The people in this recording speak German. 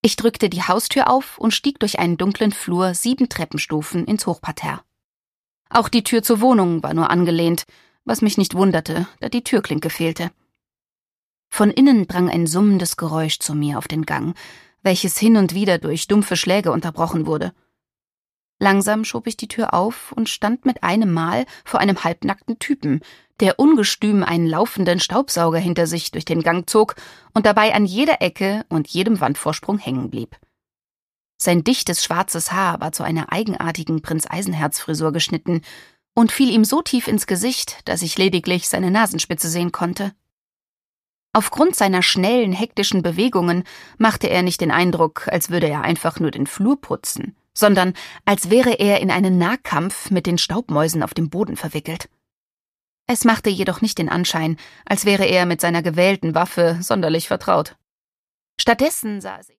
Ich drückte die Haustür auf und stieg durch einen dunklen Flur 7 Treppenstufen ins Hochparterre. Auch die Tür zur Wohnung war nur angelehnt, was mich nicht wunderte, da die Türklinke fehlte. Von innen drang ein summendes Geräusch zu mir auf den Gang, welches hin und wieder durch dumpfe Schläge unterbrochen wurde. Langsam schob ich die Tür auf und stand mit einem Mal vor einem halbnackten Typen, der ungestüm einen laufenden Staubsauger hinter sich durch den Gang zog und dabei an jeder Ecke und jedem Wandvorsprung hängen blieb. Sein dichtes schwarzes Haar war zu einer eigenartigen Prinz-Eisenherz-Frisur geschnitten und fiel ihm so tief ins Gesicht, dass ich lediglich seine Nasenspitze sehen konnte. Aufgrund seiner schnellen, hektischen Bewegungen machte er nicht den Eindruck, als würde er einfach nur den Flur putzen, sondern als wäre er in einen Nahkampf mit den Staubmäusen auf dem Boden verwickelt. Es machte jedoch nicht den Anschein, als wäre er mit seiner gewählten Waffe sonderlich vertraut. Stattdessen sah er sich